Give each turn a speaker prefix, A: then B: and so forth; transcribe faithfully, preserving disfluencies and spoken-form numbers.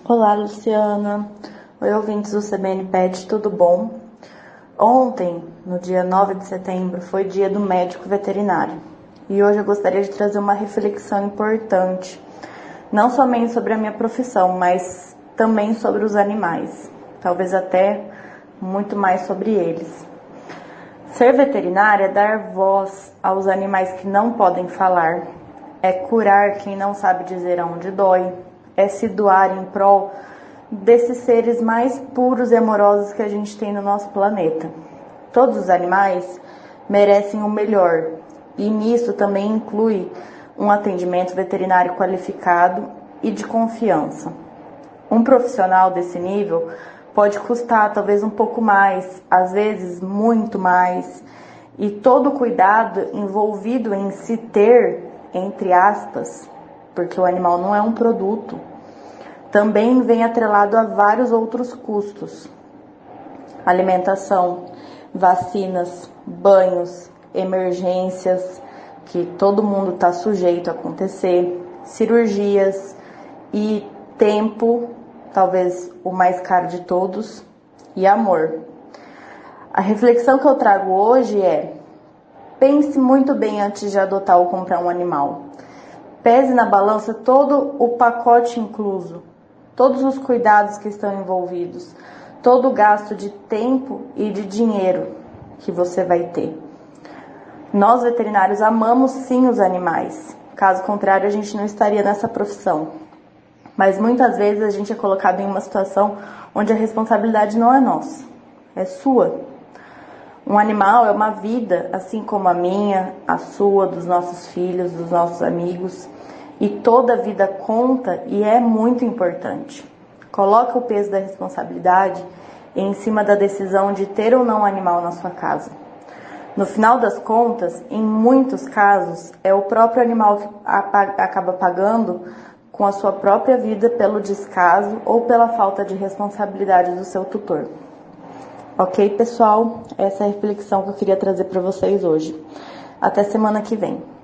A: Olá, Luciana. Oi, ouvintes do C B N Pet, tudo bom? Ontem, no dia nove de setembro, foi dia do médico veterinário. E hoje eu gostaria de trazer uma reflexão importante, não somente sobre a minha profissão, mas também sobre os animais, talvez até muito mais sobre eles. Ser veterinário é dar voz aos animais que não podem falar, é curar quem não sabe dizer aonde dói, é se doar em prol desses seres mais puros e amorosos que a gente tem no nosso planeta. Todos os animais merecem o melhor, e nisso também inclui um atendimento veterinário qualificado e de confiança. Um profissional desse nível pode custar talvez um pouco mais, às vezes muito mais, e todo o cuidado envolvido em se ter, entre aspas, porque o animal não é um produto, também vem atrelado a vários outros custos. Alimentação, vacinas, banhos, emergências, que todo mundo está sujeito a acontecer, cirurgias e tempo, talvez o mais caro de todos, e amor. A reflexão que eu trago hoje é: pense muito bem antes de adotar ou comprar um animal. Pese na balança todo o pacote incluso, todos os cuidados que estão envolvidos, todo o gasto de tempo e de dinheiro que você vai ter. Nós veterinários amamos sim os animais, caso contrário a gente não estaria nessa profissão. Mas muitas vezes a gente é colocado em uma situação onde a responsabilidade não é nossa, é sua. Um animal é uma vida, assim como a minha, a sua, dos nossos filhos, dos nossos amigos. E toda vida conta e é muito importante. Coloca o peso da responsabilidade em cima da decisão de ter ou não um animal na sua casa. No final das contas, em muitos casos, é o próprio animal que acaba pagando com a sua própria vida pelo descaso ou pela falta de responsabilidade do seu tutor. Ok, pessoal? Essa é a reflexão que eu queria trazer para vocês hoje. Até semana que vem.